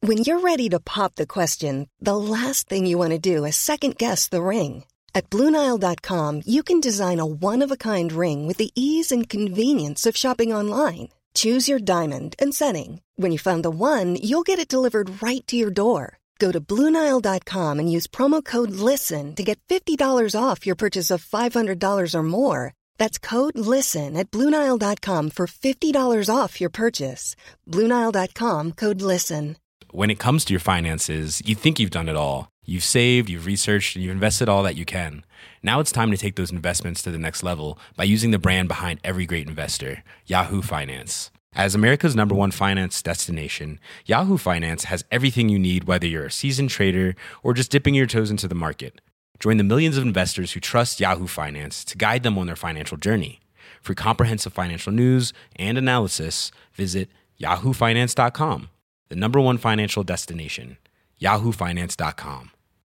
When you're ready to pop the question, the last thing you want to do is second-guess the ring. At BlueNile.com, you can design a one-of-a-kind ring with the ease and convenience of shopping online. Choose your diamond and setting. When you find the one, you'll get it delivered right to your door. Go to BlueNile.com and use promo code LISTEN to get $50 off your purchase of $500 or more. That's code LISTEN at BlueNile.com for $50 off your purchase. BlueNile.com, code LISTEN. When it comes to your finances, you think you've done it all. You've saved, you've researched, and you've invested all that you can. Now it's time to take those investments to the next level by using the brand behind every great investor, Yahoo Finance. As America's #1 finance destination, Yahoo Finance has everything you need, whether you're a seasoned trader or just dipping your toes into the market. Join the millions of investors who trust Yahoo Finance to guide them on their financial journey. For comprehensive financial news and analysis, visit yahoofinance.com, the #1 financial destination, yahoofinance.com.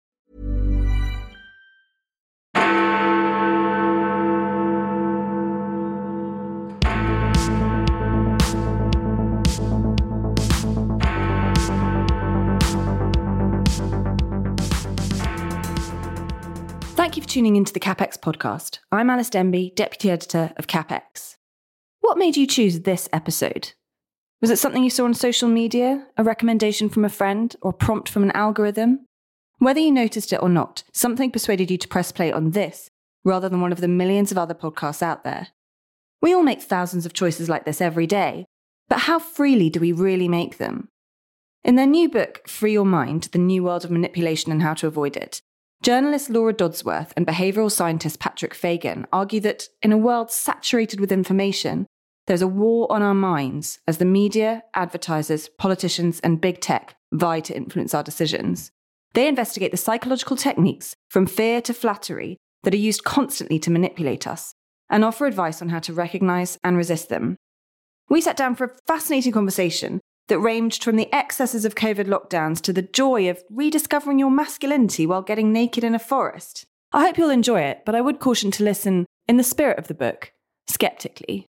Thank you for tuning into the CapX podcast. I'm Alice Denby, Deputy Editor of CapX. What made you choose this episode? Was it something you saw on social media, a recommendation from a friend, or a prompt from an algorithm? Whether you noticed it or not, something persuaded you to press play on this, rather than one of the millions of other podcasts out there. We all make thousands of choices like this every day, but how freely do we really make them? In their new book, Free Your Mind, The New World of Manipulation and How to Avoid It, journalist Laura Dodsworth and behavioural scientist Patrick Fagan argue that in a world saturated with information, there's a war on our minds as the media, advertisers, politicians, and big tech vie to influence our decisions. They investigate the psychological techniques, from fear to flattery, that are used constantly to manipulate us, and offer advice on how to recognise and resist them. We sat down for a fascinating conversation that ranged from the excesses of COVID lockdowns to the joy of rediscovering your masculinity while getting naked in a forest. I hope you'll enjoy it, but I would caution to listen, in the spirit of the book, skeptically.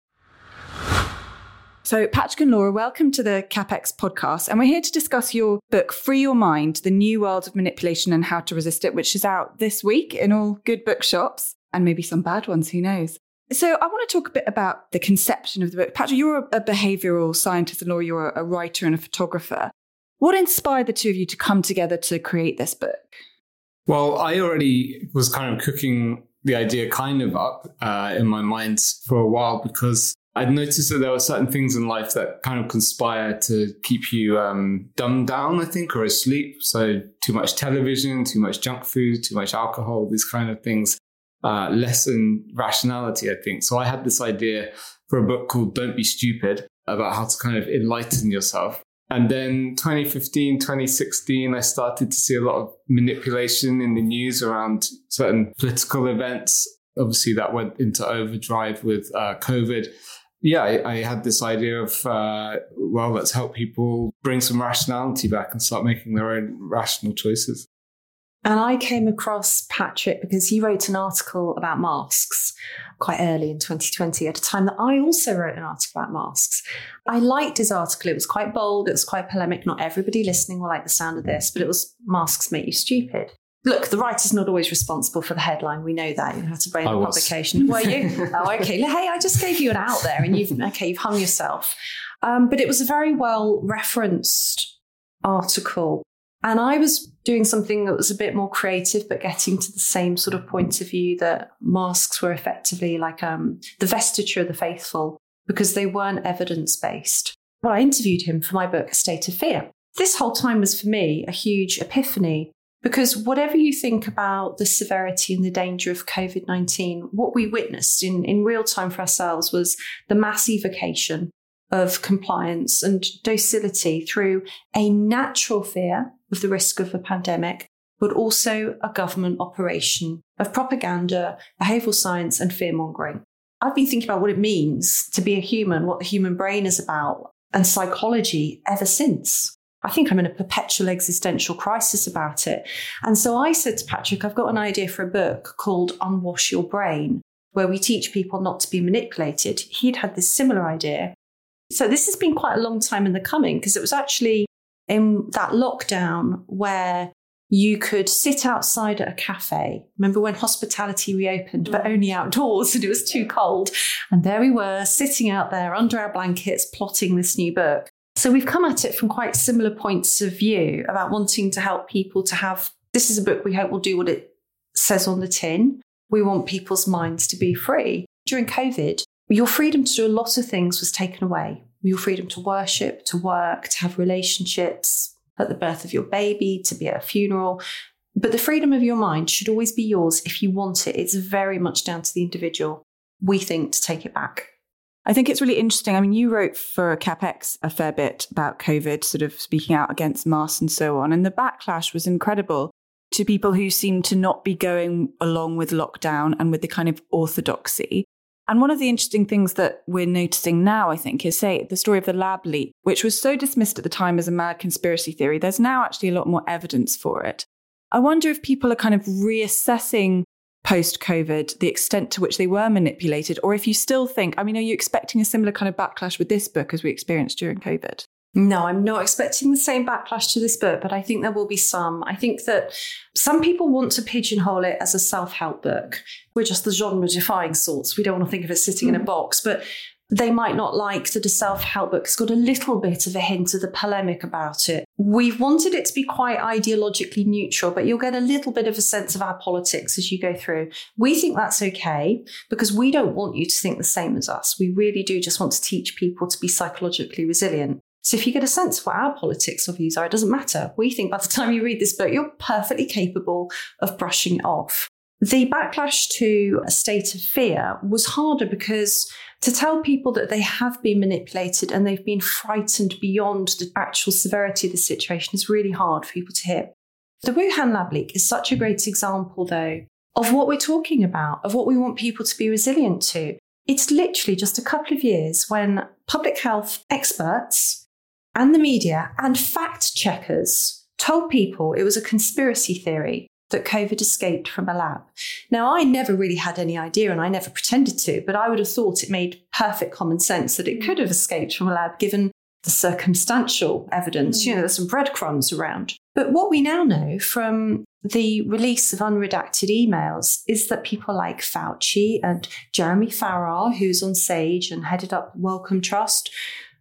So, Patrick and Laura, welcome to the CapX podcast, and we're here to discuss your book, Free Your Mind, The New World of Manipulation and How to Resist It, which is out this week in all good bookshops, and maybe some bad ones, who knows. So I want to talk a bit about the conception of the book. Patrick, you're a behavioural scientist, and Laura, you're a writer and a photographer. What inspired the two of you to come together to create this book? Well, I already was kind of cooking the idea kind of up in my mind for a while, because I'd noticed that there were certain things in life that kind of conspire to keep you dumbed down, I think, or asleep. So too much television, too much junk food, too much alcohol, these kind of things. Lessen rationality, I think. So I had this idea for a book called Don't Be Stupid, about how to kind of enlighten yourself. And then 2015, 2016, I started to see a lot of manipulation in the news around certain political events. Obviously, that went into overdrive with COVID. Yeah, I had this idea of, let's help people bring some rationality back and start making their own rational choices. And I came across Patrick because he wrote an article about masks quite early in 2020, at a time that I also wrote an article about masks. I liked his article. It was quite bold. It was quite polemic. Not everybody listening will like the sound of this, but it was Masks Make You Stupid. Look, the writer's not always responsible for the headline. We know that. You have to blame the publication. Were you? Oh, okay. Hey, I just gave you an out there and you've hung yourself. But it was a very well referenced article. And I was doing something that was a bit more creative, but getting to the same sort of point of view that masks were effectively like the vesture of the faithful, because they weren't evidence-based. Well, I interviewed him for my book, A State of Fear. This whole time was, for me, a huge epiphany, because whatever you think about the severity and the danger of COVID-19, what we witnessed in real time for ourselves was the mass evocation of compliance and docility through a natural fear of the risk of a pandemic, but also a government operation of propaganda, behavioural science and fear-mongering. I've been thinking about what it means to be a human, what the human brain is about, and psychology ever since. I think I'm in a perpetual existential crisis about it. And so I said to Patrick, I've got an idea for a book called Unwash Your Brain, where we teach people not to be manipulated. He'd had this similar idea. So this has been quite a long time in the coming, because it was actually in that lockdown where you could sit outside at a cafe. Remember when hospitality reopened, but only outdoors and it was too cold. And there we were sitting out there under our blankets, plotting this new book. So we've come at it from quite similar points of view about wanting to help people to have, this is a book we hope will do what it says on the tin. We want people's minds to be free. During COVID, your freedom to do a lot of things was taken away. Your freedom to worship, to work, to have relationships, at the birth of your baby, to be at a funeral. But the freedom of your mind should always be yours if you want it. It's very much down to the individual, we think, to take it back. I think it's really interesting. I mean, you wrote for CapX a fair bit about COVID, sort of speaking out against masks and so on. And the backlash was incredible to people who seemed to not be going along with lockdown and with the kind of orthodoxy. And one of the interesting things that we're noticing now, I think, is, say, the story of the lab leak, which was so dismissed at the time as a mad conspiracy theory. There's now actually a lot more evidence for it. I wonder if people are kind of reassessing post-COVID the extent to which they were manipulated, or if you still think, I mean, are you expecting a similar kind of backlash with this book as we experienced during COVID? No, I'm not expecting the same backlash to this book, but I think there will be some. I think that some people want to pigeonhole it as a self-help book. We're just the genre-defying sorts. We don't want to think of it sitting in a box, but they might not like that a self-help book has got a little bit of a hint of the polemic about it. We've wanted it to be quite ideologically neutral, but you'll get a little bit of a sense of our politics as you go through. We think that's okay because we don't want you to think the same as us. We really do just want to teach people to be psychologically resilient. So if you get a sense of what our politics or views are, it doesn't matter. We think by the time you read this book, you're perfectly capable of brushing it off. The backlash to a state of fear was harder because to tell people that they have been manipulated and they've been frightened beyond the actual severity of the situation is really hard for people to hear. The Wuhan lab leak is such a great example, though, of what we're talking about, of what we want people to be resilient to. It's literally just a couple of years when public health experts and the media and fact checkers told people it was a conspiracy theory that COVID escaped from a lab. Now, I never really had any idea and I never pretended to, but I would have thought it made perfect common sense that it could have escaped from a lab given the circumstantial evidence. You know, there's some breadcrumbs around. But what we now know from the release of unredacted emails is that people like Fauci and Jeremy Farrar, who's on Sage and headed up Wellcome Trust,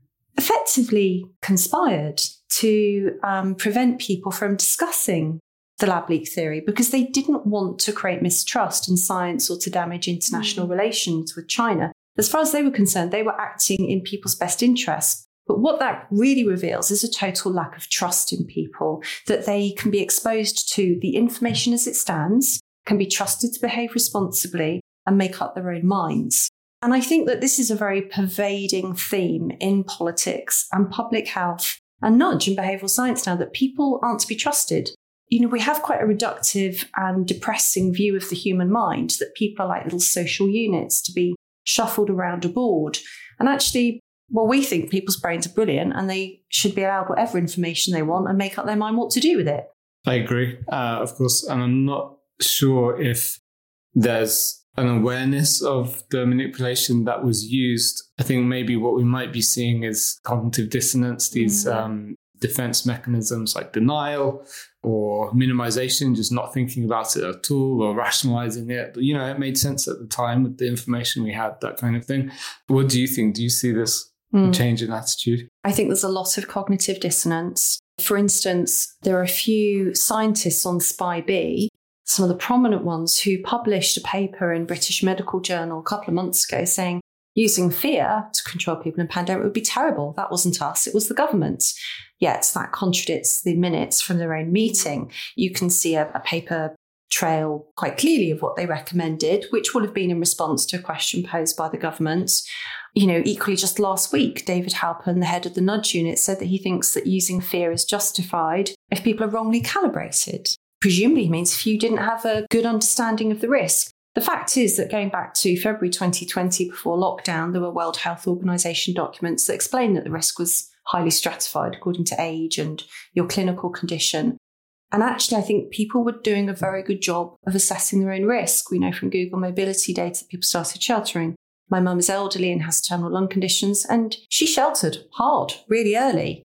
effectively conspired to prevent people from discussing the lab leak theory because they didn't want to create mistrust in science or to damage international relations with China. As far as they were concerned, they were acting in people's best interests. But what that really reveals is a total lack of trust in people, that they can be exposed to the information as it stands, can be trusted to behave responsibly and make up their own minds. And I think that this is a very pervading theme in politics and public health and nudge and behavioural science now, that people aren't to be trusted. You know, we have quite a reductive and depressing view of the human mind, that people are like little social units to be shuffled around a board. And actually, well, we think people's brains are brilliant and they should be allowed whatever information they want and make up their mind what to do with it. I agree, of course. And I'm not sure if there's an awareness of the manipulation that was used. I think maybe what we might be seeing is cognitive dissonance, these defense mechanisms like denial or minimization, just not thinking about it at all or rationalizing it. You know, it made sense at the time with the information we had, that kind of thing. What do you think? Do you see this change in attitude? I think there's a lot of cognitive dissonance. For instance, there are a few scientists on SPI-B, some of the prominent ones, who published a paper in British Medical Journal a couple of months ago saying using fear to control people in a pandemic would be terrible. That wasn't us, it was the government. Yet that contradicts the minutes from their own meeting. You can see a paper trail quite clearly of what they recommended, which would have been in response to a question posed by the government. You know, equally just last week, David Halpern, the head of the Nudge Unit, said that he thinks that using fear is justified if people are wrongly calibrated. Presumably he means if you didn't have a good understanding of the risk. The fact is that going back to February 2020, before lockdown, there were World Health Organization documents that explain that the risk was highly stratified according to age and your clinical condition. And actually, I think people were doing a very good job of assessing their own risk. We know from Google mobility data that people started sheltering. My mum is elderly and has terminal lung conditions, and she sheltered hard, really early.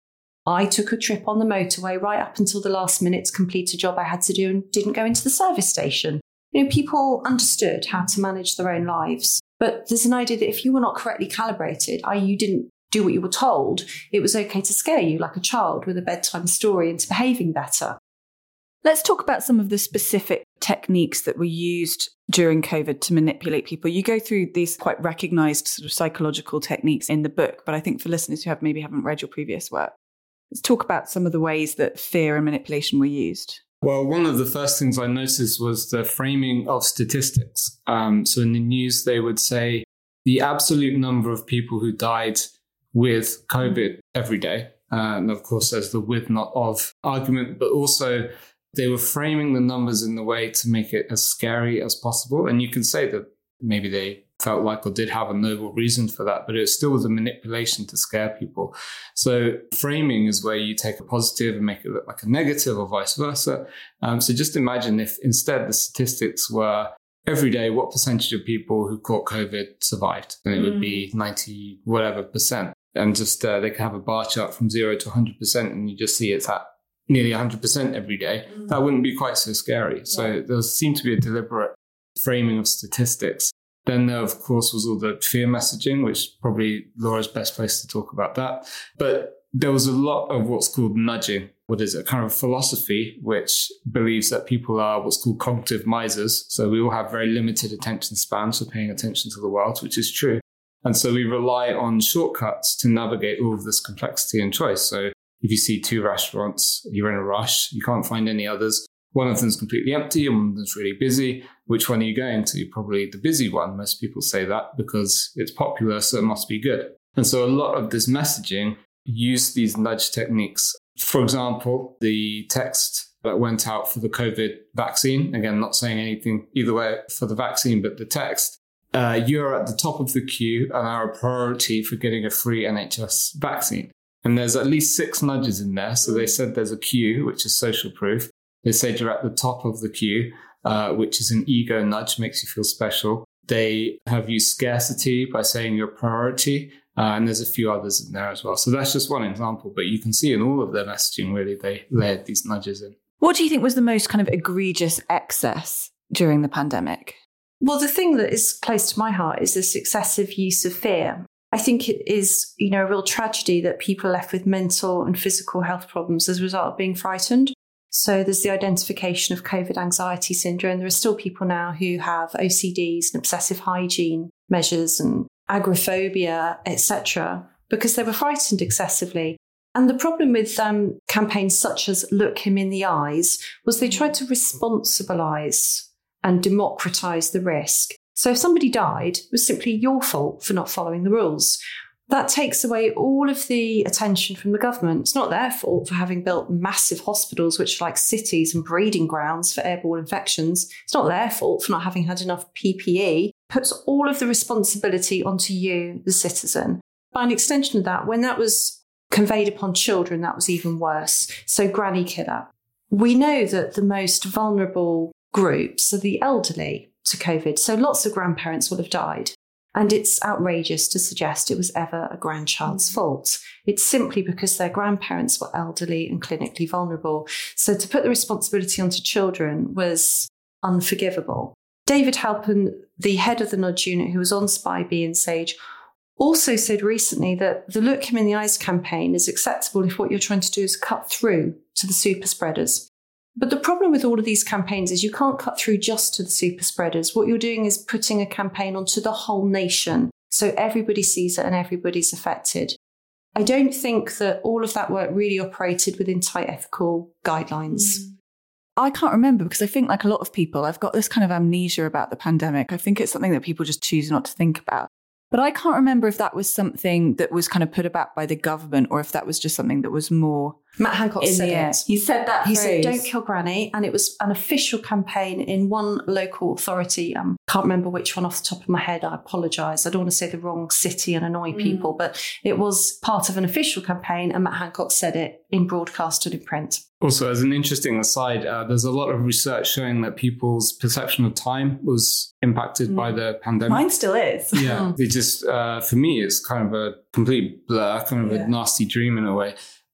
I took a trip on the motorway right up until the last minute to complete a job I had to do and didn't go into the service station. People understood how to manage their own lives. But there's an idea that if you were not correctly calibrated, i.e. you didn't do what you were told, it was okay to scare you like a child with a bedtime story into behaving better. Let's talk about some of the specific techniques that were used during COVID to manipulate people. You go through these quite recognised sort of psychological techniques in the book, but I think for listeners who maybe haven't read your previous work, let's talk about some of the ways that fear and manipulation were used. Well, one of the first things I noticed was the framing of statistics. So in the news, they would say the absolute number of people who died with COVID every day. And of course, there's the with not of argument, but also they were framing the numbers in the way to make it as scary as possible. And you can say that maybe they felt like or did have a noble reason for that, but it still was a manipulation to scare people. So framing is where you take a positive and make it look like a negative or vice versa. So just imagine if instead the statistics were every day, what percentage of people who caught COVID survived? And it would be 90 whatever percent. And just they can have a bar chart from 0 to 100%, and you just see it's at nearly 100% every day. That wouldn't be quite so scary. So there seemed to be a deliberate framing of statistics. Then there, of course, was all the fear messaging, which probably Laura's best place to talk about that. But there was a lot of what's called nudging. What is it? Kind of philosophy, which believes that people are what's called cognitive misers. So we all have very limited attention spans for paying attention to the world, which is true. And so we rely on shortcuts to navigate all of this complexity and choice. So if you see two restaurants, you're in a rush, you can't find any others. One of them's completely empty and one of them's really busy. Which one are you going to? Probably the busy one. Most people say that because it's popular, so it must be good. And so a lot of this messaging used these nudge techniques. For example, the text that went out for the COVID vaccine, again, not saying anything either way for the vaccine, but the text, you're at the top of the queue and are a priority for getting a free NHS vaccine. And there's at least 6 nudges in there. So they said there's a queue, which is social proof. They said you're at the top of the queue, which is an ego nudge, makes you feel special. They have used scarcity by saying you're a priority. And there's a few others in there as well. So that's just one example. But you can see in all of their messaging, really, they layered these nudges in. What do you think was the most kind of egregious excess during the pandemic? Well, the thing that is close to my heart is this excessive use of fear. I think it is, a real tragedy that people are left with mental and physical health problems as a result of being frightened. So there's the identification of COVID anxiety syndrome. There are still people now who have OCDs and obsessive hygiene measures and agoraphobia, etc., because they were frightened excessively. And the problem with campaigns such as Look Him in the Eyes was they tried to responsibilise and democratise the risk. So if somebody died, it was simply your fault for not following the rules. That takes away all of the attention from the government. It's not their fault for having built massive hospitals, which are like cities and breeding grounds for airborne infections. It's not their fault for not having had enough PPE. It puts all of the responsibility onto you, the citizen. By an extension of that, when that was conveyed upon children, that was even worse. So granny killer. We know that the most vulnerable groups are the elderly to COVID. So lots of grandparents will have died. And it's outrageous to suggest it was ever a grandchild's fault. It's simply because their grandparents were elderly and clinically vulnerable. So to put the responsibility onto children was unforgivable. David Halpern, the head of the Nudge Unit, who was on Spy B and Sage, also said recently that the Look Him in the Eyes campaign is acceptable if what you're trying to do is cut through to the super spreaders. But the problem with all of these campaigns is you can't cut through just to the super spreaders. What you're doing is putting a campaign onto the whole nation. So everybody sees it and everybody's affected. I don't think that all of that work really operated within tight ethical guidelines. I can't remember because I think like a lot of people, I've got this kind of amnesia about the pandemic. I think it's something that people just choose not to think about. But I can't remember if that was something that was kind of put about by the government or if that was just something that was more Matt Hancock said it. He said that He phrase. said, don't kill Granny. And it was an official campaign in one local authority. Can't remember which one off the top of my head. I apologise. I don't want to say the wrong city and annoy people, but it was part of an official campaign and Matt Hancock said it in broadcast and in print. Also, as an interesting aside, there's a lot of research showing that people's perception of time was impacted by the pandemic. Mine still is. Yeah. It just, for me, it's kind of a complete blur, kind of a nasty dream in a way.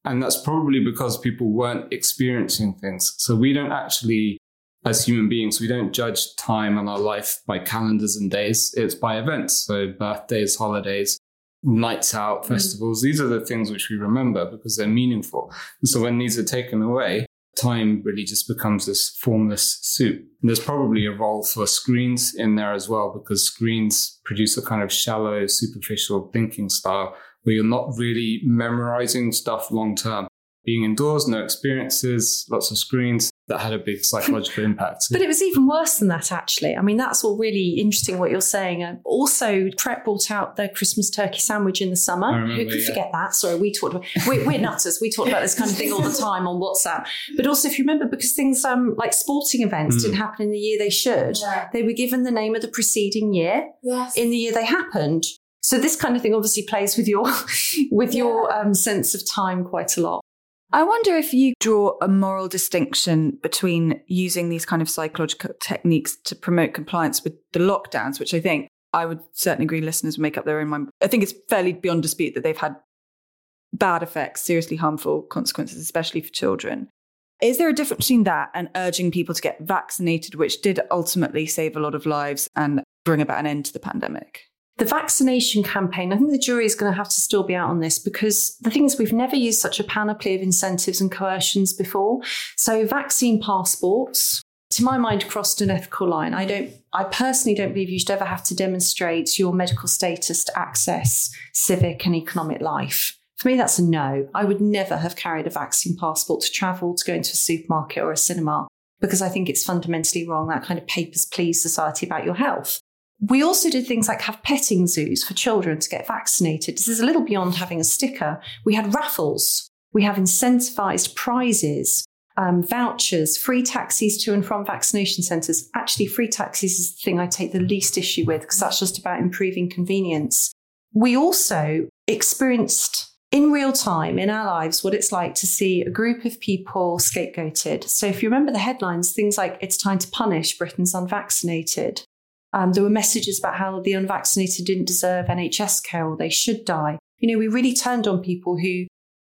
And that's probably because people weren't experiencing things. So we don't actually, as human beings, we don't judge time and our life by calendars and days. It's by events. So birthdays, holidays, nights out, festivals. These are the things which we remember because they're meaningful. And so when these are taken away, time really just becomes this formless soup. And there's probably a role for screens in there as well, because screens produce a kind of shallow, superficial thinking style where you're not really memorizing stuff long term. Being indoors, no experiences, lots of screens, that had a big psychological impact. But it was even worse than that, actually. I mean, that's all really interesting what you're saying. Also, Pret brought out their Christmas turkey sandwich in the summer. Who could forget that? Sorry, we're nutters. We talked about this kind of thing all the time on WhatsApp. But also, if you remember, because things like sporting events didn't happen in the year they should, they were given the name of the preceding year in the year they happened. So this kind of thing obviously plays with your sense of time quite a lot. I wonder if you draw a moral distinction between using these kind of psychological techniques to promote compliance with the lockdowns, which I think I would certainly agree listeners would make up their own mind. I think it's fairly beyond dispute that they've had bad effects, seriously harmful consequences, especially for children. Is there a difference between that and urging people to get vaccinated, which did ultimately save a lot of lives and bring about an end to the pandemic? The vaccination campaign, I think the jury is going to have to still be out on this, because the thing is we've never used such a panoply of incentives and coercions before. So vaccine passports, to my mind, crossed an ethical line. I personally don't believe you should ever have to demonstrate your medical status to access civic and economic life. For me, that's a no. I would never have carried a vaccine passport to travel, to go into a supermarket or a cinema, because I think it's fundamentally wrong, that kind of papers, please society about your health. We also did things like have petting zoos for children to get vaccinated. This is a little beyond having a sticker. We had raffles. We have incentivized prizes, vouchers, free taxis to and from vaccination centres. Actually, free taxis is the thing I take the least issue with, because that's just about improving convenience. We also experienced in real time in our lives what it's like to see a group of people scapegoated. So if you remember the headlines, things like "It's time to punish Britain's unvaccinated." There were messages about how the unvaccinated didn't deserve NHS care or they should die. You know, we really turned on people who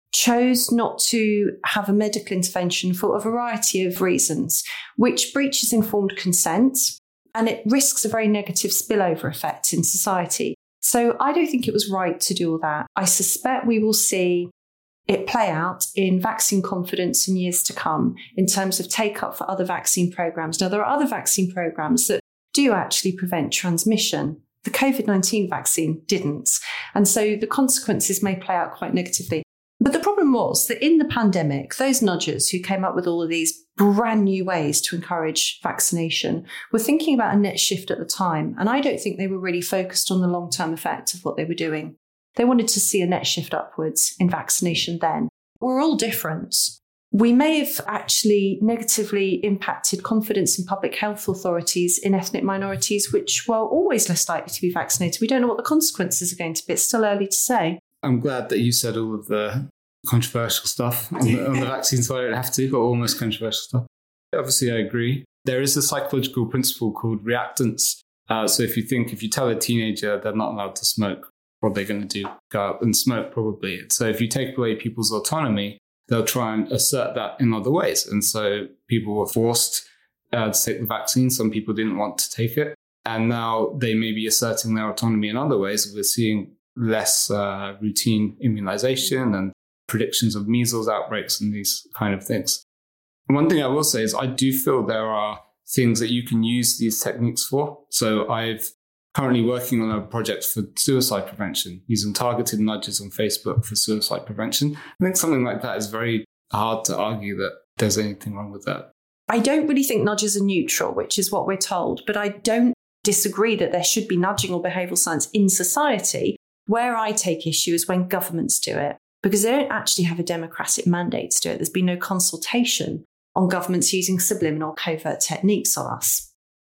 chose not to have a medical intervention for a variety of reasons, which breaches informed consent, and it risks a very negative spillover effect in society. So I don't think it was right to do all that. I suspect we will see it play out in vaccine confidence in years to come in terms of take-up for other vaccine programs. Now, there are other vaccine programs that do actually prevent transmission. The COVID-19 vaccine didn't. And so the consequences may play out quite negatively. But the problem was that in the pandemic, those nudgers who came up with all of these brand new ways to encourage vaccination were thinking about a net shift at the time. And I don't think they were really focused on the long-term effect of what they were doing. They wanted to see a net shift upwards in vaccination then. We're all different. We may have actually negatively impacted confidence in public health authorities in ethnic minorities, which were always less likely to be vaccinated. We don't know what the consequences are going to be. It's still early to say. I'm glad that you said all of the controversial stuff on the vaccine, so I don't have to, but almost controversial stuff. Obviously, I agree. There is a psychological principle called reactance. So if you tell a teenager they're not allowed to smoke, what are they going to do? Go out and smoke, probably. So if you take away people's autonomy, they'll try and assert that in other ways. And so people were forced to take the vaccine. Some people didn't want to take it. And now they may be asserting their autonomy in other ways. We're seeing less routine immunization and predictions of measles outbreaks and these kind of things. And one thing I will say is I do feel there are things that you can use these techniques for. So I've currently working on a project for suicide prevention, using targeted nudges on Facebook for suicide prevention. I think something like that is very hard to argue that there's anything wrong with that. I don't really think nudges are neutral, which is what we're told, but I don't disagree that there should be nudging or behavioural science in society. Where I take issue is when governments do it, because they don't actually have a democratic mandate to do it. There's been no consultation on governments using subliminal covert techniques on us.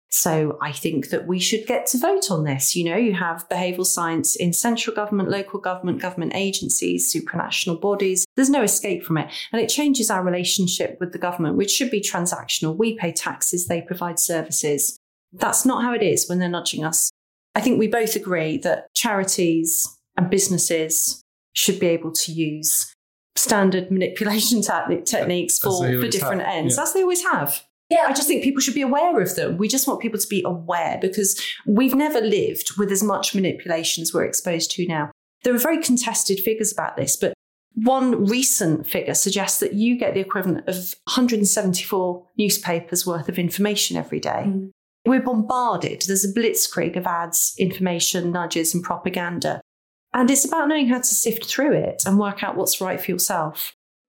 So I think that we should get to vote on this. You know, you have behavioural science in central government, local government, government agencies, supranational bodies. There's no escape from it. And it changes our relationship with the government, which should be transactional. We pay taxes, they provide services. That's not how it is when they're nudging us. I think we both agree that charities and businesses should be able to use standard manipulation techniques for different ends, as they always have. Yeah, I just think people should be aware of them. We just want people to be aware because we've never lived with as much manipulation as we're exposed to now. There are very contested figures about this, but one recent figure suggests that you get the equivalent of 174 newspapers worth of information every day. Mm. We're bombarded. There's a blitzkrieg of ads, information, nudges, and propaganda. And it's about knowing how to sift through it and work out what's right for yourself.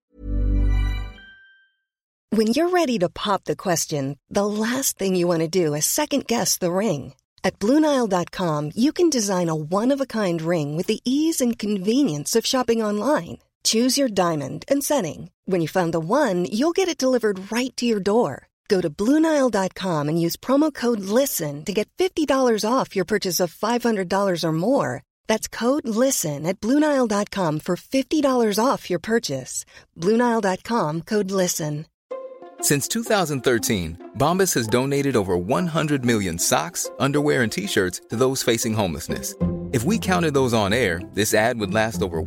When you're ready to pop the question, the last thing you want to do is second-guess the ring. At BlueNile.com, you can design a one-of-a-kind ring with the ease and convenience of shopping online. Choose your diamond and setting. When you find the one, you'll get it delivered right to your door. Go to BlueNile.com and use promo code LISTEN to get $50 off your purchase of $500 or more. That's code LISTEN at BlueNile.com for $50 off your purchase. BlueNile.com, code LISTEN. Since 2013, Bombas has donated over 100 million socks, underwear, and T-shirts to those facing homelessness. If we counted those on air, this ad would last over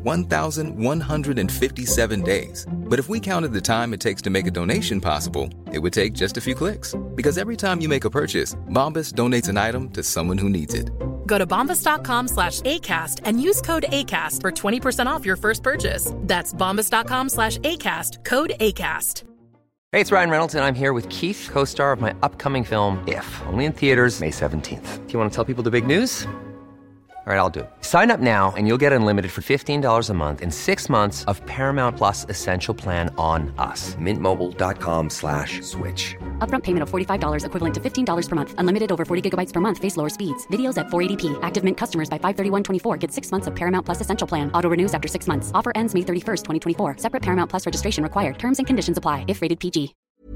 1,157 days. But if we counted the time it takes to make a donation possible, it would take just a few clicks. Because every time you make a purchase, Bombas donates an item to someone who needs it. Go to bombas.com/ACAST and use code ACAST for 20% off your first purchase. That's bombas.com/ACAST, code ACAST. Hey, it's Ryan Reynolds, and I'm here with Keith, co-star of my upcoming film, If, only in theaters May 17th. Do you want to tell people the big news? All right, I'll do it. Sign up now and you'll get unlimited for $15 a month and 6 months of Paramount Plus Essential Plan on us. MintMobile.com/switch. Upfront payment of $45 equivalent to $15 per month. Unlimited over 40 gigabytes per month. Face lower speeds. Videos at 480p. Active Mint customers by 531.24 get 6 months of Paramount Plus Essential Plan. Auto renews after 6 months. Offer ends May 31st, 2024. Separate Paramount Plus registration required. Terms and conditions apply if rated PG.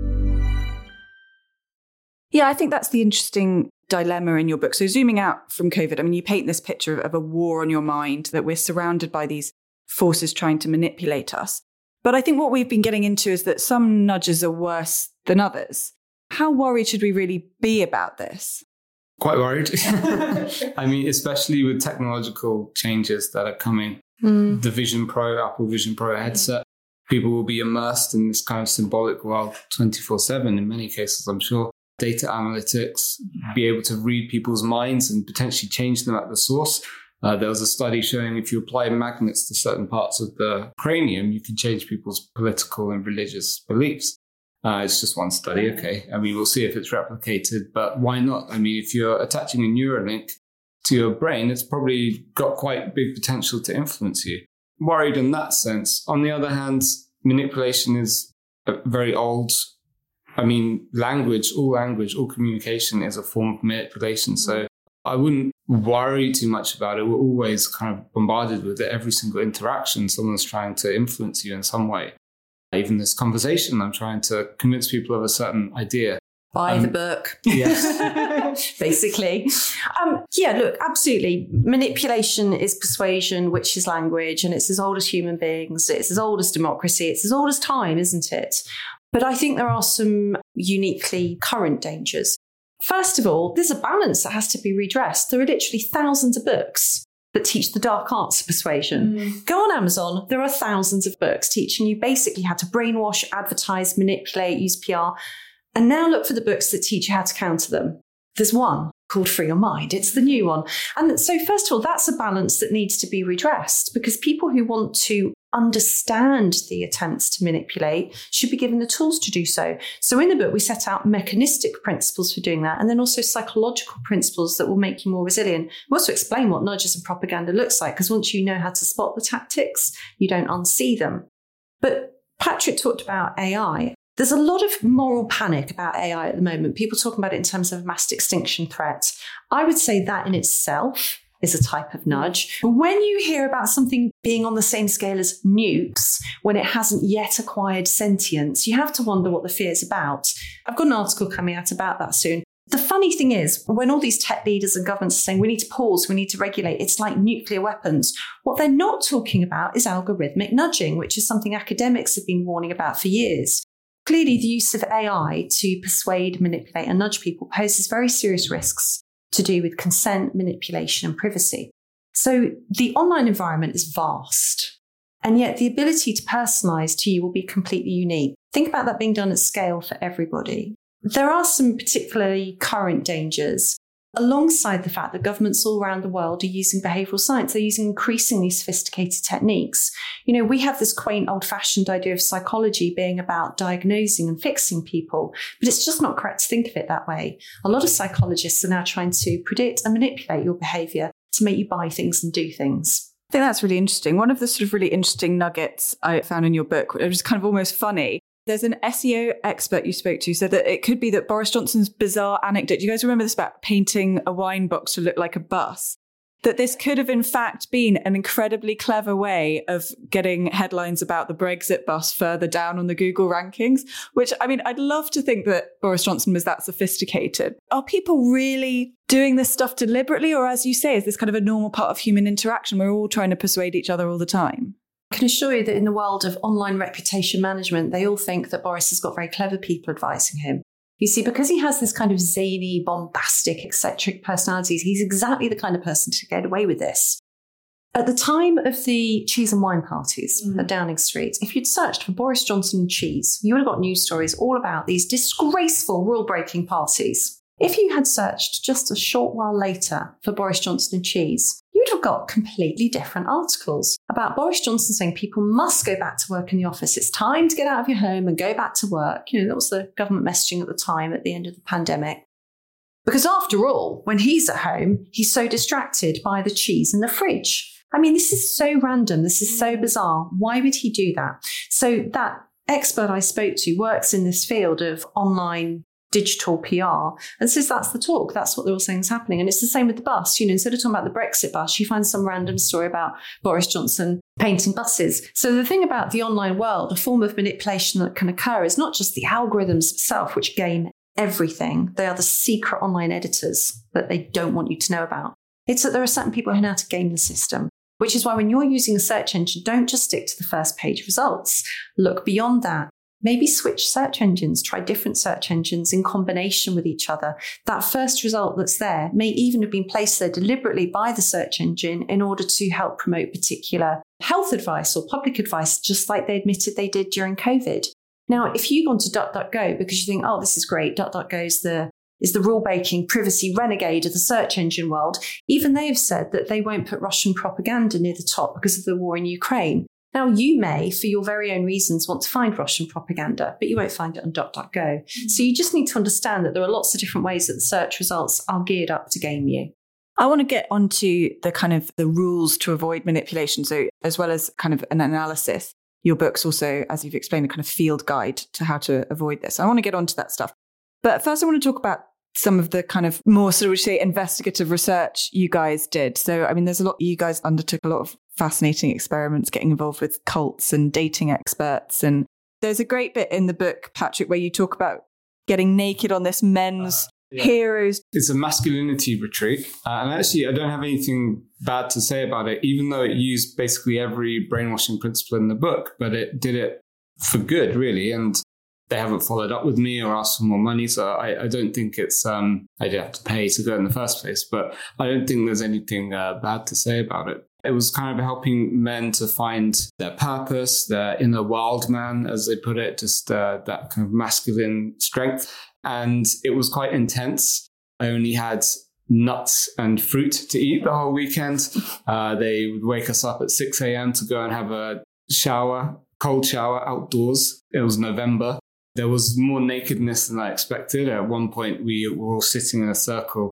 Yeah, I think that's the interesting dilemma in your book. So zooming out from COVID, I mean, you paint this picture of a war on your mind, that we're surrounded by these forces trying to manipulate us. But I think what we've been getting into is that some nudges are worse than others. How worried should we really be about this? Quite worried. I mean, especially with technological changes that are coming. The Vision Pro, Apple Vision Pro headset, people will be immersed in this kind of symbolic world 24/7 in many cases, I'm sure. Data analytics, be able to read people's minds and potentially change them at the source. There was a study showing if you apply magnets to certain parts of the cranium, you can change people's political and religious beliefs. It's just one study, okay. I mean, we'll see if it's replicated, but why not? I mean, if you're attaching a Neuralink to your brain, it's probably got quite big potential to influence you. Worried in that sense. On the other hand, manipulation is very old. I mean, all communication is a form of manipulation. So I wouldn't worry too much about it. We're always kind of bombarded with it. Every single interaction, someone's trying to influence you in some way. Even this conversation, I'm trying to convince people of a certain idea. Buy the book. Yes. Basically. Yeah, look, absolutely. Manipulation is persuasion, which is language, and it's as old as human beings. It's as old as democracy. It's as old as time, isn't it? But I think there are some uniquely current dangers. First of all, there's a balance that has to be redressed. There are literally thousands of books that teach the dark arts of persuasion. Go on Amazon, there are thousands of books teaching you basically how to brainwash, advertise, manipulate, use PR. And now look for the books that teach you how to counter them. There's one called Free Your Mind. It's the new one. And so first of all, that's a balance that needs to be redressed because people who want to understand the attempts to manipulate should be given the tools to do so. So in the book, we set out mechanistic principles for doing that and then also psychological principles that will make you more resilient. We also explain what nudges and propaganda looks like because once you know how to spot the tactics, you don't unsee them. But Patrick talked about AI. There's a lot of moral panic about AI at the moment. People talking about it in terms of mass extinction threat. I would say that in itself is a type of nudge. When you hear about something being on the same scale as nukes, when it hasn't yet acquired sentience, you have to wonder what the fear is about. I've got an article coming out about that soon. The funny thing is, when all these tech leaders and governments are saying we need to pause, we need to regulate, it's like nuclear weapons. What they're not talking about is algorithmic nudging, which is something academics have been warning about for years. Clearly, the use of AI to persuade, manipulate, and nudge people poses very serious risks to do with consent, manipulation, and privacy. So the online environment is vast. And yet the ability to personalize to you will be completely unique. Think about that being done at scale for everybody. There are some particularly current dangers. Alongside the fact that governments all around the world are using behavioural science, they're using increasingly sophisticated techniques. We have this quaint old-fashioned idea of psychology being about diagnosing and fixing people, but it's just not correct to think of it that way. A lot of psychologists are now trying to predict and manipulate your behaviour to make you buy things and do things. I think that's really interesting. One of the sort of really interesting nuggets I found in your book, which is kind of almost funny, there's an SEO expert you spoke to said that it could be that Boris Johnson's bizarre anecdote, do you guys remember this about painting a wine box to look like a bus? That this could have in fact been an incredibly clever way of getting headlines about the Brexit bus further down on the Google rankings, which, I mean, I'd love to think that Boris Johnson was that sophisticated. Are people really doing this stuff deliberately? Or as you say, is this kind of a normal part of human interaction? We're all trying to persuade each other all the time. I can assure you that in the world of online reputation management, they all think that Boris has got very clever people advising him. You see, because he has this kind of zany, bombastic, eccentric personalities, he's exactly the kind of person to get away with this. At the time of the cheese and wine parties at Downing Street, if you'd searched for Boris Johnson and cheese, you would have got news stories all about these disgraceful rule-breaking parties. If you had searched just a short while later for Boris Johnson and cheese, you'd have got completely different articles about Boris Johnson saying people must go back to work in the office. It's time to get out of your home and go back to work. That was the government messaging at the time at the end of the pandemic. Because after all, when he's at home, he's so distracted by the cheese in the fridge. I mean, this is so random. This is so bizarre. Why would he do that? So that expert I spoke to works in this field of online digital PR and says that's the talk. That's what they're all saying is happening. And it's the same with the bus. Instead of talking about the Brexit bus, you find some random story about Boris Johnson painting buses. So the thing about the online world, a form of manipulation that can occur is not just the algorithms itself, which game everything. They are the secret online editors that they don't want you to know about. It's that there are certain people who know how to game the system, which is why when you're using a search engine, don't just stick to the first page results. Look beyond that. Maybe switch search engines, try different search engines in combination with each other. That first result that's there may even have been placed there deliberately by the search engine in order to help promote particular health advice or public advice, just like they admitted they did during COVID. Now, if you go onto DuckDuckGo because you think, oh, this is great, DuckDuckGo is the rule-breaking privacy renegade of the search engine world, even they have said that they won't put Russian propaganda near the top because of the war in Ukraine. Now, you may, for your very own reasons, want to find Russian propaganda, but you won't find it on DuckDuckGo. So you just need to understand that there are lots of different ways that the search results are geared up to game you. I want to get onto the kind of the rules to avoid manipulation. So as well as kind of an analysis, your book's also, as you've explained, a kind of field guide to how to avoid this. I want to get onto that stuff. But first, I want to talk about some of the kind of more sort of, investigative research you guys did. So, I mean, there's a lot, you guys undertook a lot of fascinating experiments, getting involved with cults and dating experts. And there's a great bit in the book, Patrick, where you talk about getting naked on this men's heroes. It's a masculinity retreat. And actually, I don't have anything bad to say about it, even though it used basically every brainwashing principle in the book, but it did it for good, really. And they haven't followed up with me or asked for more money. So I don't think it's, I did have to pay to go in the first place, but I don't think there's anything bad to say about it. It was kind of helping men to find their purpose, their inner wild man, as they put it, just that kind of masculine strength. And it was quite intense. I only had nuts and fruit to eat the whole weekend. They would wake us up at 6 a.m. to go and have a shower, cold shower outdoors. It was November. There was more nakedness than I expected. At one point, we were all sitting in a circle,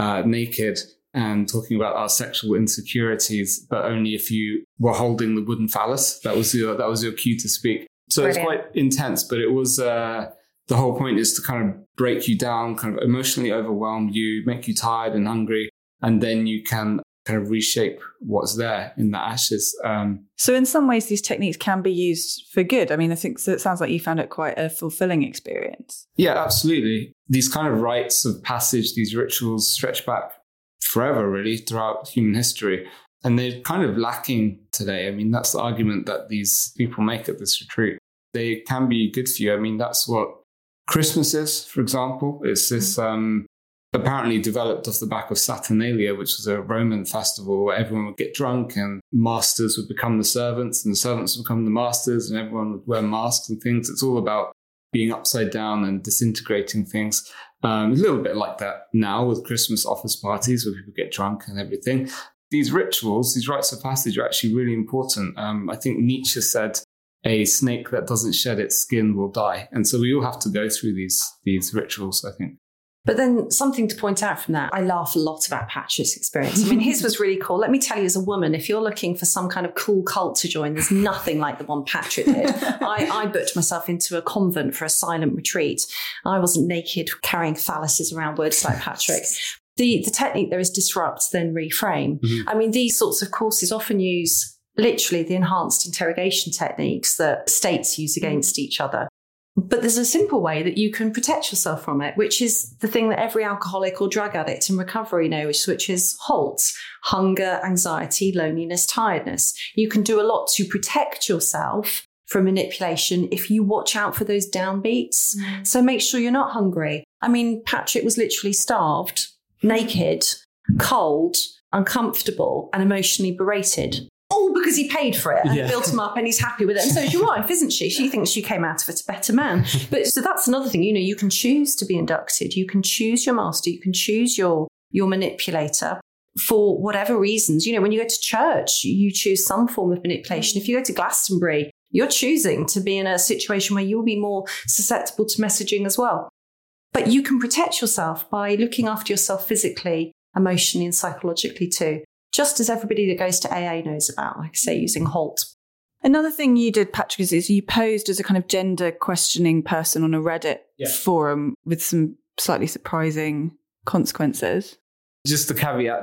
naked, and talking about our sexual insecurities, but only if you were holding the wooden phallus. That was your cue to speak. So Brilliant. It was quite intense, but it was the whole point is to kind of break you down, kind of emotionally overwhelm you, make you tired and hungry, and then you can kind of reshape what's there in the ashes. So in some ways, these techniques can be used for good. I mean, I think so. It sounds like you found it quite a fulfilling experience. Yeah, absolutely. These kind of rites of passage, these rituals stretch back forever, really, throughout human history. And they're kind of lacking today. I mean, that's the argument that these people make at this retreat. They can be good for you. I mean, that's what Christmas is, for example. It's this apparently developed off the back of Saturnalia, which was a Roman festival where everyone would get drunk and masters would become the servants and the servants would become the masters and everyone would wear masks and things. It's all about being upside down and disintegrating things. A little bit like that now with Christmas office parties where people get drunk and everything. These rituals, these rites of passage are actually really important. I think Nietzsche said, a snake that doesn't shed its skin will die. And so we all have to go through these rituals, I think. But then something to point out from that, I laugh a lot about Patrick's experience. I mean, his was really cool. Let me tell you, as a woman, if you're looking for some kind of cool cult to join, there's nothing like the one Patrick did. I booked myself into a convent for a silent retreat. I wasn't naked carrying phalluses around words like Patrick. The technique there is disrupt, then reframe. I mean, these sorts of courses often use literally the enhanced interrogation techniques that states use against each other. But there's a simple way that you can protect yourself from it, which is the thing that every alcoholic or drug addict in recovery knows, which is HALT: hunger, anxiety, loneliness, tiredness. You can do a lot to protect yourself from manipulation if you watch out for those downbeats. So make sure you're not hungry. I mean, Patrick was literally starved, naked, cold, uncomfortable, and emotionally berated. All because he paid for it and built him up and he's happy with it. And so is your wife, isn't she? She thinks you came out of it a better man. But so that's another thing, you can choose to be inducted. You can choose your master. You can choose your manipulator for whatever reasons. When you go to church, you choose some form of manipulation. If you go to Glastonbury, you're choosing to be in a situation where you'll be more susceptible to messaging as well. But you can protect yourself by looking after yourself physically, emotionally and psychologically too. Just as everybody that goes to AA knows about, like I say, using HALT. Another thing you did, Patrick, is you posed as a kind of gender questioning person on a Reddit forum with some slightly surprising consequences. Just to caveat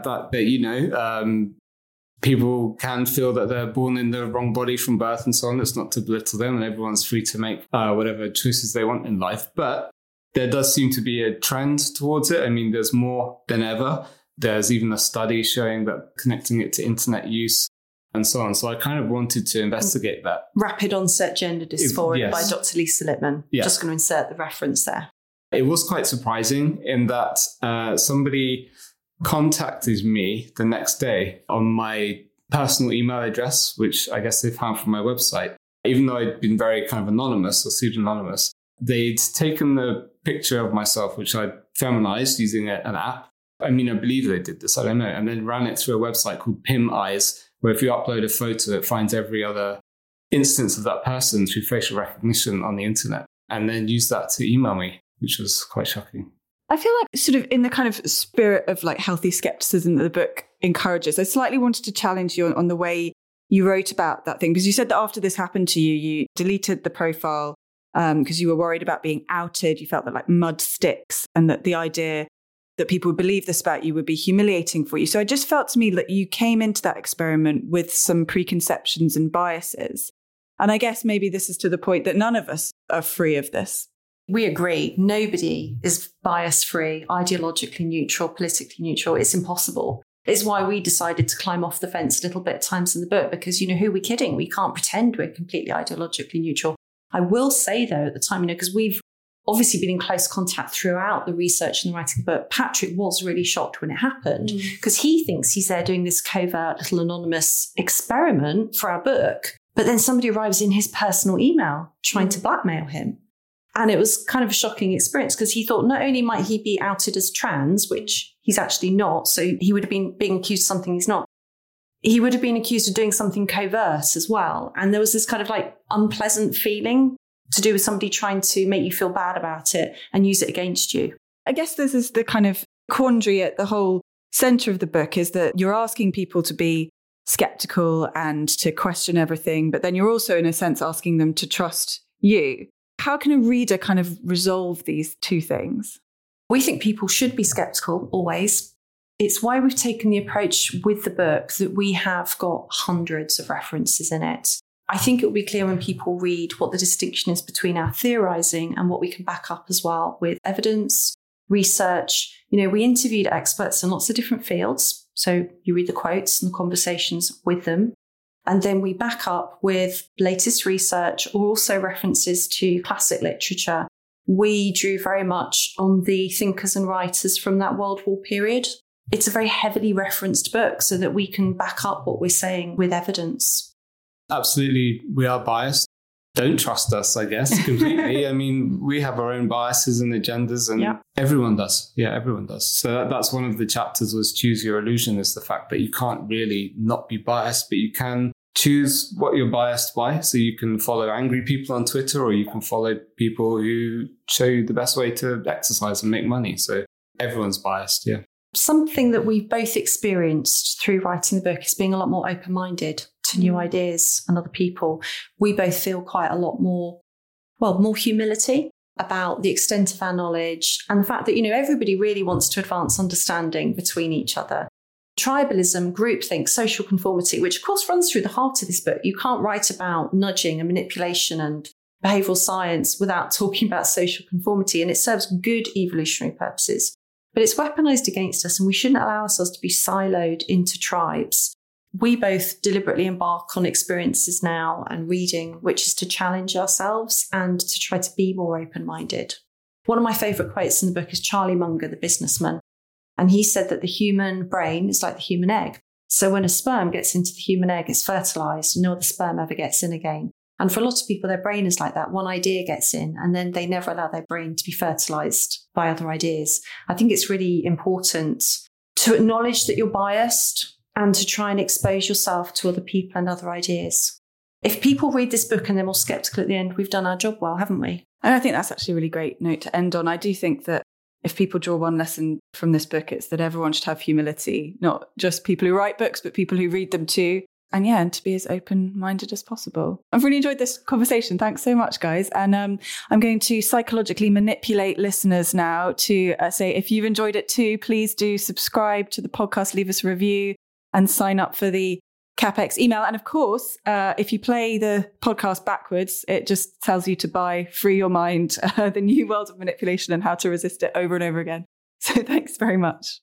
that people can feel that they're born in the wrong body from birth and so on. It's not to belittle them, and everyone's free to make whatever choices they want in life. But there does seem to be a trend towards it. I mean, there's more than ever. There's even a study showing that connecting it to internet use and so on. So I kind of wanted to investigate that. Rapid onset gender dysphoria by Dr. Lisa Lippman. Yeah. Just going to insert the reference there. It was quite surprising in that somebody contacted me the next day on my personal email address, which I guess they found from my website. Even though I'd been very kind of anonymous or pseudonymous, they'd taken the picture of myself, which I'd feminized using an app. I mean, I believe they did this, I don't know. And then ran it through a website called Pim Eyes, where if you upload a photo, it finds every other instance of that person through facial recognition on the internet, and then used that to email me, which was quite shocking. I feel like sort of in the kind of spirit of like healthy skepticism that the book encourages, I slightly wanted to challenge you on the way you wrote about that thing, because you said that after this happened to you, you deleted the profile because you were worried about being outed. You felt that like mud sticks, and that the idea that people would believe this about you would be humiliating for you. So it just felt to me that you came into that experiment with some preconceptions and biases. And I guess maybe this is to the point that none of us are free of this. We agree. Nobody is bias-free, ideologically neutral, politically neutral. It's impossible. It's why we decided to climb off the fence a little bit at times in the book, because, who are we kidding? We can't pretend we're completely ideologically neutral. I will say, though, at the time, because we've obviously been in close contact throughout the research and the writing of the book, Patrick was really shocked when it happened, because he thinks he's there doing this covert little anonymous experiment for our book. But then somebody arrives in his personal email trying to blackmail him. And it was kind of a shocking experience, because he thought not only might he be outed as trans, which he's actually not, so he would have been being accused of something he's not. He would have been accused of doing something covert as well. And there was this kind of like unpleasant feeling to do with somebody trying to make you feel bad about it and use it against you. I guess this is the kind of quandary at the whole centre of the book, is that you're asking people to be skeptical and to question everything, but then you're also, in a sense, asking them to trust you. How can a reader kind of resolve these two things? We think people should be skeptical always. It's why we've taken the approach with the book that we have got hundreds of references in it. I think it will be clear when people read what the distinction is between our theorising and what we can back up as well with evidence, research. We interviewed experts in lots of different fields. So you read the quotes and the conversations with them. And then we back up with latest research, or also references to classic literature we drew very much on the thinkers and writers from that World War period. It's a very heavily referenced book so that we can back up what we're saying with evidence. Absolutely, we are biased. Don't trust us, I guess, completely. I mean, we have our own biases and agendas, and everyone does. Yeah, everyone does. So that's one of the chapters was Choose Your Illusion, is the fact that you can't really not be biased, but you can choose what you're biased by. So you can follow angry people on Twitter, or you can follow people who show you the best way to exercise and make money. So everyone's biased, yeah. Something that we've both experienced through writing the book is being a lot more open-minded to new ideas and other people. We both feel quite a lot more humility about the extent of our knowledge and the fact that, everybody really wants to advance understanding between each other. Tribalism, groupthink, social conformity, which of course runs through the heart of this book. You can't write about nudging and manipulation and behavioural science without talking about social conformity, and it serves good evolutionary purposes. But it's weaponized against us, and we shouldn't allow ourselves to be siloed into tribes. We both deliberately embark on experiences now and reading, which is to challenge ourselves and to try to be more open-minded. One of my favourite quotes in the book is Charlie Munger, the businessman. And he said that the human brain is like the human egg. So when a sperm gets into the human egg, it's fertilised, and no other sperm ever gets in again. And for a lot of people, their brain is like that. One idea gets in, and then they never allow their brain to be fertilised by other ideas. I think it's really important to acknowledge that you're biased and to try and expose yourself to other people and other ideas. If people read this book and they're more sceptical at the end, we've done our job well, haven't we? And I think that's actually a really great note to end on. I do think that if people draw one lesson from this book, it's that everyone should have humility, not just people who write books, but people who read them too. And to be as open-minded as possible. I've really enjoyed this conversation. Thanks so much, guys. And I'm going to psychologically manipulate listeners now to say, if you've enjoyed it too, please do subscribe to the podcast, leave us a review, and sign up for the CapX email. And of course, if you play the podcast backwards, it just tells you to buy Free Your Mind, The New World of Manipulation and How to Resist It over and over again. So thanks very much.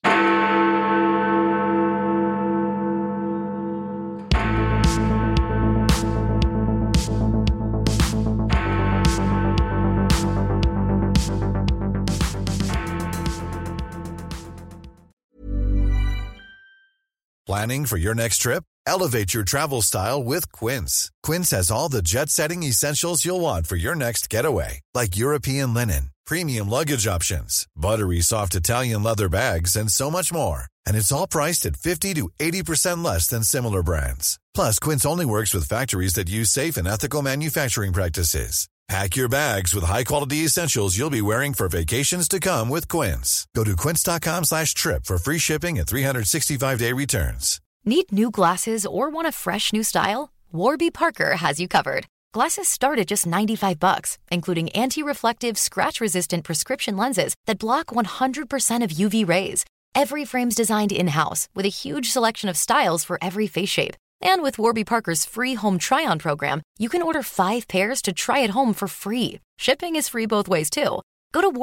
Planning for your next trip? Elevate your travel style with Quince. Quince has all the jet-setting essentials you'll want for your next getaway, like European linen, premium luggage options, buttery soft Italian leather bags, and so much more. And it's all priced at 50 to 80% less than similar brands. Plus, Quince only works with factories that use safe and ethical manufacturing practices. Pack your bags with high-quality essentials you'll be wearing for vacations to come with Quince. Go to quince.com/trip for free shipping and 365-day returns. Need new glasses or want a fresh new style? Warby Parker has you covered. Glasses start at just $95, including anti-reflective, scratch-resistant prescription lenses that block 100% of UV rays. Every frame's designed in-house with a huge selection of styles for every face shape. And with Warby Parker's free home try-on program, you can order 5 pairs to try at home for free. Shipping is free both ways, too. Go to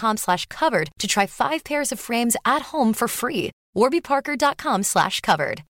warbyparker.com/covered to try 5 pairs of frames at home for free. warbyparker.com/covered.